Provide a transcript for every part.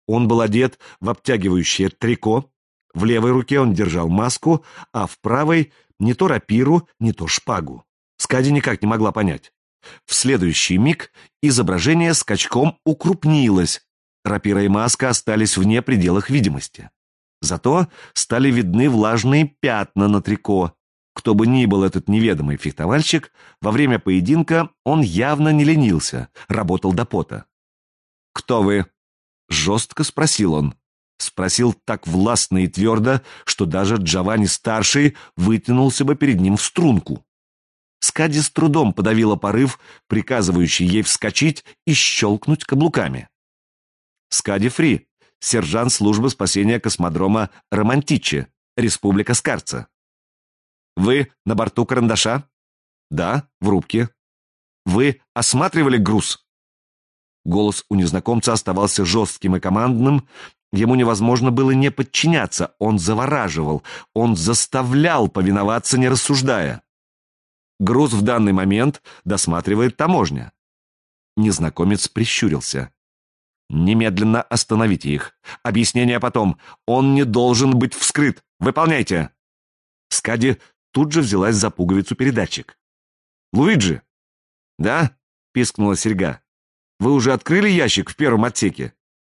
Он был одет в обтягивающее трико, в левой руке он держал маску, а в правой не то рапиру, не то шпагу. Скади никак не могла понять. В следующий миг изображение скачком укрупнилось. Рапира и маска остались вне пределах видимости. Зато стали видны влажные пятна на трико. Кто бы ни был этот неведомый фехтовальщик, во время поединка он явно не ленился, работал до пота. «Кто вы?» — жестко спросил он. Спросил так властно и твердо, что даже Джованни-старший вытянулся бы перед ним в струнку. Скади с трудом подавила порыв, приказывающий ей вскочить и щелкнуть каблуками. «Скади Фри, сержант службы спасения космодрома Романтиче, Республика Скарца». «Вы на борту карандаша?» «Да, в рубке». «Вы осматривали груз?» Голос у незнакомца оставался жестким и командным. Ему невозможно было не подчиняться. Он завораживал, он заставлял повиноваться, не рассуждая. «Груз в данный момент досматривает таможня». Незнакомец прищурился. «Немедленно остановите их. Объяснение потом. Он не должен быть вскрыт. Выполняйте!» Скади тут же взялась за пуговицу передатчик. «Луиджи!» «Да?» — пискнула серьга. «Вы уже открыли ящик в первом отсеке?»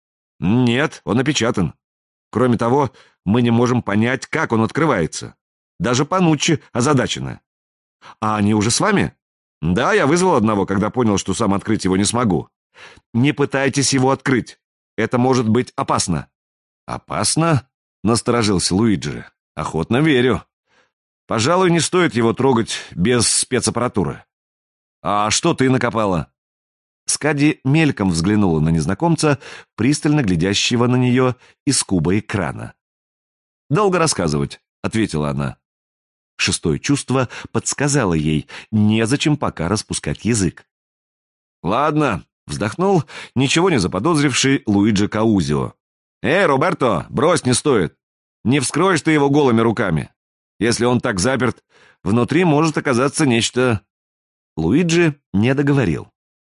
«Нет, он опечатан. Кроме того, мы не можем понять, как он открывается. Даже Пануччи озадачена». «А они уже с вами?» «Да, я вызвал одного, когда понял, что сам открыть его не смогу». «Не пытайтесь его открыть. Это может быть опасно». «Опасно?» — насторожился Луиджи. «Охотно верю. Пожалуй, не стоит его трогать без спецаппаратуры». «А что ты накопала?» Скади мельком взглянула на незнакомца, пристально глядящего на нее из куба экрана. «Долго рассказывать», — ответила она. Шестое чувство подсказало ей, незачем пока распускать язык. «Ладно», — вздохнул ничего не заподозривший Луиджи Каузио. «Эй, Роберто, брось, не стоит. Не вскроешь ты его голыми руками. Если он так заперт, внутри может оказаться нечто...» Луиджи не договорил.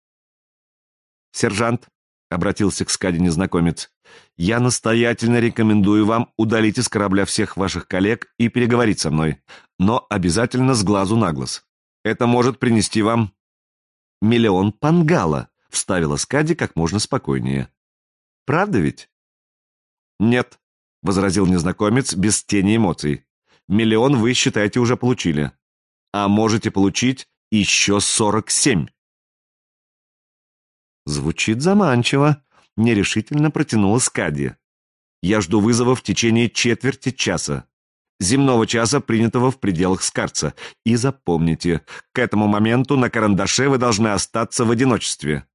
«Сержант», — обратился к Скади незнакомец, — «я настоятельно рекомендую вам удалить из корабля всех ваших коллег и переговорить со мной, но обязательно с глазу на глаз. Это может принести вам...» «Миллион пангала», — вставила Скади как можно спокойнее. «Правда ведь?» «Нет», — возразил незнакомец без тени эмоций. «Миллион вы, считаете, уже получили. А можете получить еще 47». «Звучит заманчиво», — нерешительно протянула Скади. «Я жду вызова в течение четверти часа. Земного часа, принятого в пределах Скарца. И запомните, к этому моменту на карандаше вы должны остаться в одиночестве».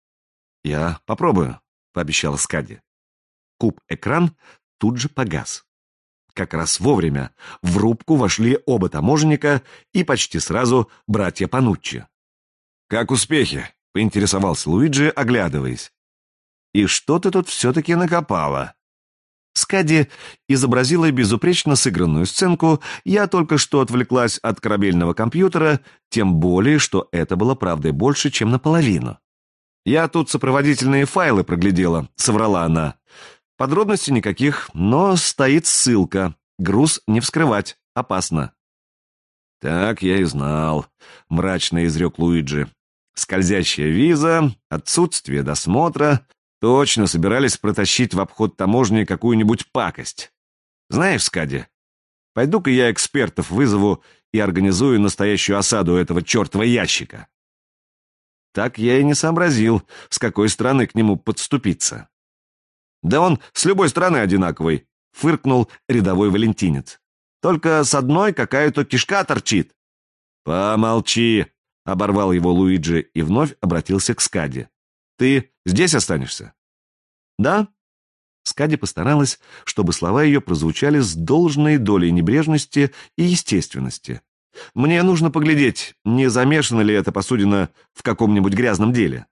«Я попробую», — пообещала Скади. Куб-экран тут же погас. Как раз вовремя в рубку вошли оба таможенника и почти сразу братья Пануччи. «Как успехи?» — поинтересовался Луиджи, оглядываясь. «И что ты тут все-таки накопала?» Скади изобразила безупречно сыгранную сценку. Я только что отвлеклась от корабельного компьютера, тем более, что это было правдой больше, чем наполовину. «Я тут сопроводительные файлы проглядела», — соврала она. «Подробностей никаких, но стоит ссылка. Груз не вскрывать, опасно». «Так я и знал», — мрачно изрек Луиджи. «Скользящая виза, отсутствие досмотра. Точно собирались протащить в обход таможни какую-нибудь пакость. Знаешь, Скади, пойду-ка я экспертов вызову и организую настоящую осаду этого чертова ящика». Так я и не сообразил, с какой стороны к нему подступиться. «Да он с любой стороны одинаковый», — фыркнул рядовой валентинец. «Только с одной какая-то кишка торчит». «Помолчи», — оборвал его Луиджи и вновь обратился к Скади. «Ты здесь останешься?» «Да». Скади постаралась, чтобы слова ее прозвучали с должной долей небрежности и естественности. «Мне нужно поглядеть, не замешана ли эта посудина в каком-нибудь грязном деле».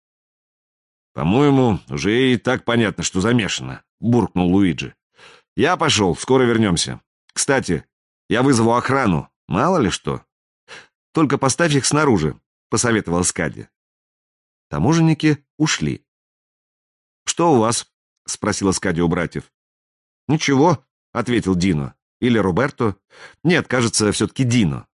«По-моему, уже и так понятно, что замешана», — буркнул Луиджи. «Я пошел, скоро вернемся. Кстати, я вызову охрану, мало ли что». «Только поставь их снаружи», — посоветовал Скади. Таможенники ушли. «Что у вас?» — спросила Скади у братьев. «Ничего», — ответил Дино. «Или Роберто. Нет, кажется, все-таки Дино.